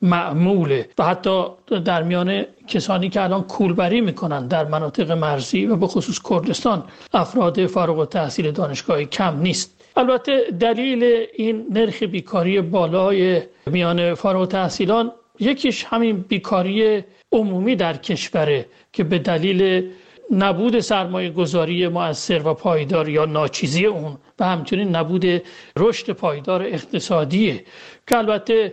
معموله و حتی در میان کسانی که الان کولبری میکنن در مناطق مرزی و به خصوص کردستان افراد فارغ التحصیل دانشگاهی کم نیست. البته دلیل این نرخ بیکاری بالای میان فارغ التحصیلان یکیش همین بیکاری عمومی در کشوره که به دلیل نبود سرمایه گذاری مؤثر و پایدار یا ناچیزی اون و همچنین نبود رشد پایدار اقتصادیه که البته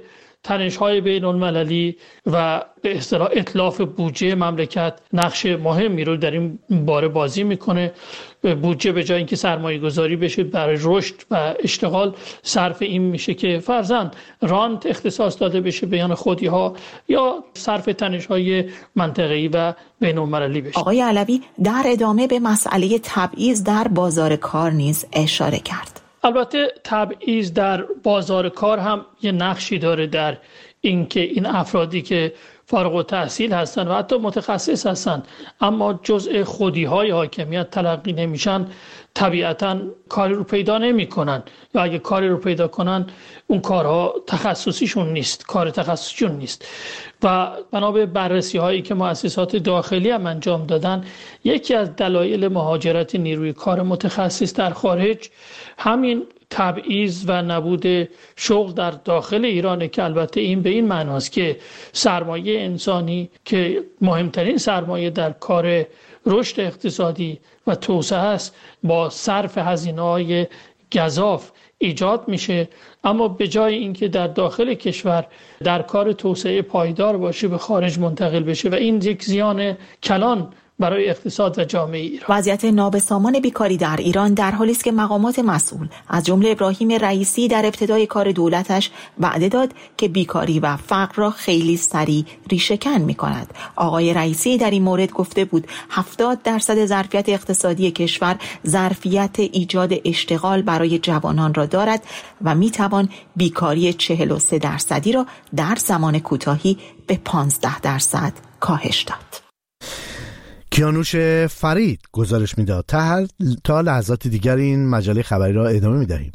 تنش‌های بین‌المللی و به اصطلاح اتلاف بودجه مملکت نقش مهمی رو در این باره بازی میکنه. بودجه به جای اینکه سرمایه گذاری بشه برای رشد و اشتغال، صرف این میشه که فرضاً رانت اختصاص داده بشه بیان خودی ها یا صرف تنش‌های منطقه‌ای و بین‌المللی بشه.
آقای علوی در ادامه به مسئله تبعیض در بازار کار نیز اشاره کرد.
البته تبعیض در بازار کار هم یه نقشی داره در اینکه این افرادی که فارغ التحصیل هستن و حتی متخصص هستن اما جزء خودی‌های حاکمیت تلقی نمیشن، طبیعتاً کاری رو پیدا نمی‌کنن، یا اگه کاری رو پیدا کنن اون کارها تخصصیشون نیست، کار تخصصیشون نیست. و بنا به بررسی‌هایی که مؤسسات داخلی هم انجام دادن، یکی از دلایل مهاجرت نیروی کار متخصص در خارج همین تبعیض و نبود شغل در داخل ایرانه که البته این به این معناست که سرمایه انسانی که مهمترین سرمایه در کار رشد اقتصادی و توسعه است با صرف هزینه‌های گزاف ایجاد میشه، اما به جای اینکه در داخل کشور در کار توسعه پایدار باشه به خارج منتقل بشه و این یک زیان کلان برای اقتصاد و جامعه ایران.
وضعیت نابسامان بیکاری در ایران در حالی است که مقامات مسئول از جمله ابراهیم رئیسی در ابتدای کار دولتش وعده داد که بیکاری و فقر را خیلی سریع ریشه‌کن می‌کند. آقای رئیسی در این مورد گفته بود هفتاد درصد ظرفیت اقتصادی کشور ظرفیت ایجاد اشتغال برای جوانان را دارد و می‌توان بیکاری چهل و سه درصدی را در زمان کوتاهی به پانزده درصد کاهش داد.
کیانوش فرید گزارش میداد. تا, تا لحظات دیگر این مجله خبری را ادامه میدهیم.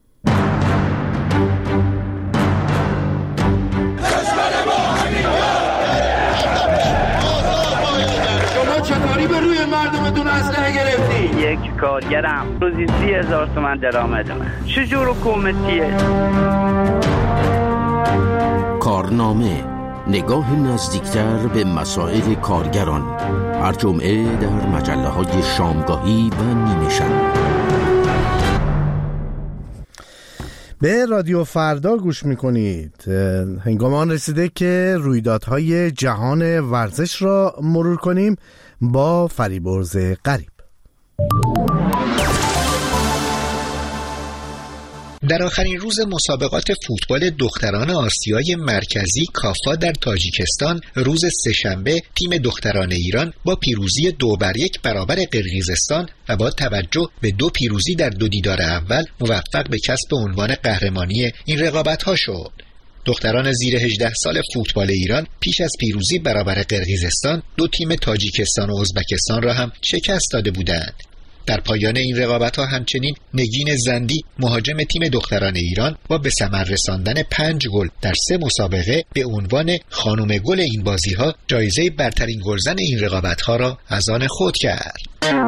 شما چطوری به روی مردمتون اسلحه گرفتی؟
یک کارگرم روزی سی هزار تومن درآمدمه. چجور حکومتیه؟
کارنامه، نگاه نزدیکتر به مسائل کارگران، هر جمعه در مجله های شامگاهی و نیمه شب.
به رادیو فردا گوش میکنید. هنگام آن رسیده که رویدادهای جهان ورزش را مرور کنیم با فریبرز غریب.
در آخرین روز مسابقات فوتبال دختران آسیای مرکزی کافا در تاجیکستان روز سه‌شنبه تیم دختران ایران با پیروزی دو بر یک برابر قرقیزستان و با توجه به دو پیروزی در دو دیدار اول موفق به کسب عنوان قهرمانی این رقابت‌ها شد. دختران زیر هجده سال فوتبال ایران پیش از پیروزی برابر قرقیزستان دو تیم تاجیکستان و ازبکستان را هم شکست داده بودند. در پایان این رقابت‌ها همچنین نگین زندی مهاجم تیم دختران ایران با به ثمر رساندن پنج گل در سه مسابقه به عنوان خانم گل این بازی‌ها جایزه برترین گلزن این رقابت‌ها را از آن خود کرد.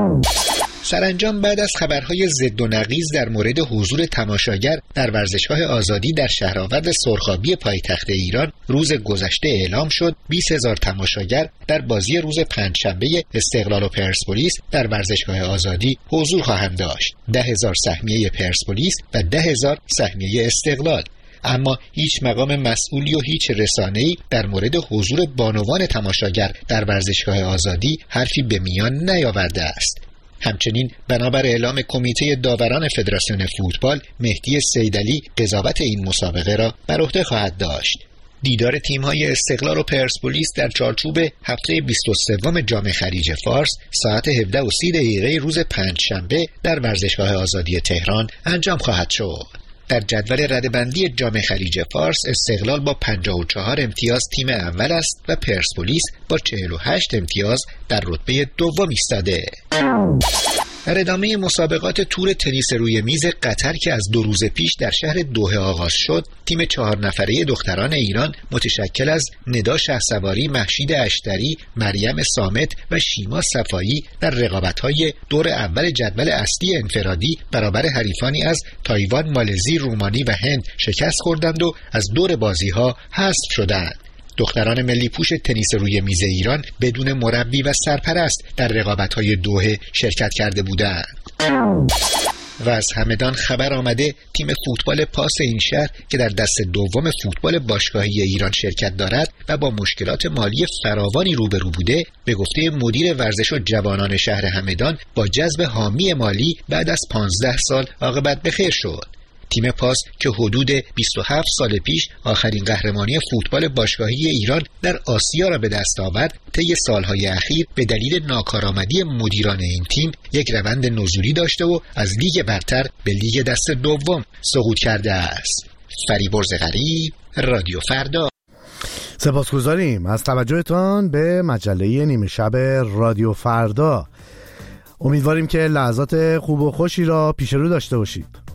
سرانجام بعد از خبرهای ضد و نقیض در مورد حضور تماشاگر در ورزشگاه آزادی در شهرآورد سرخابی پایتخت ایران روز گذشته اعلام شد بیست هزار تماشاگر در بازی روز پنجشنبه استقلال و پرسپولیس در ورزشگاه آزادی حضور خواهند داشت. ده هزار سهمیه پرسپولیس و ده هزار سهمیه استقلال. اما هیچ مقام مسئولی و هیچ رسانه‌ای در مورد حضور بانوان تماشاگر در ورزشگاه آزادی حرفی به میان نیاورده است. همچنین بنابر اعلام کمیته داوران فدراسیون فوتبال، مهدی سیدعلی قضاوت این مسابقه را بر عهده خواهد داشت. دیدار تیم‌های استقلال و پرسپولیس در چارچوب هفته بیست و سوم جام خلیج فارس ساعت هفده و سی دقیقه روز پنجشنبه در ورزشگاه آزادی تهران انجام خواهد شد. در جدول رده‌بندی جام خلیج فارس استقلال با پنجاه و چهار امتیاز تیم اول است و پرسپولیس با چهل و هشت امتیاز در رتبه دوم ایستاده. در ادامه مسابقات تور تنیس روی میز قطر که از دو روز پیش در شهر دوحه آغاز شد، تیم چهار نفره دختران ایران متشکل از ندا شهسواری، مهشید اشتری، مریم صامت و شیما صفایی در رقابت‌های دور اول جدول اصلی انفرادی برابر حریفانی از تایوان، مالزی، رومانی و هند شکست خوردند و از دور بازی‌ها حذف شدند. دختران ملی پوش تنیس روی میز ایران بدون مربی و سرپرست در رقابت‌های دوحه شرکت کرده بودند. و از همدان خبر آمده تیم فوتبال پاس این شهر که در دست دوم فوتبال باشگاهی ایران شرکت دارد و با مشکلات مالی فراوانی روبرو بوده، به گفته مدیر ورزش و جوانان شهر همدان با جذب حامی مالی بعد از پانزده سال عاقبت به خیر شد. تیم پاس که حدود بیست و هفت سال پیش آخرین قهرمانی فوتبال باشگاهی ایران در آسیا را به دست آورد، طی سالهای اخیر به دلیل ناکارآمدی مدیران این تیم یک روند نزولی داشته و از لیگ برتر به لیگ دست دوم سقوط کرده است. فریبرز غریب، رادیو فردا.
سپاسگزاریم از توجهتان به مجله نیمه شب رادیو فردا. امیدواریم که لحظات خوب و خوشی را پیش رو داشته باشید.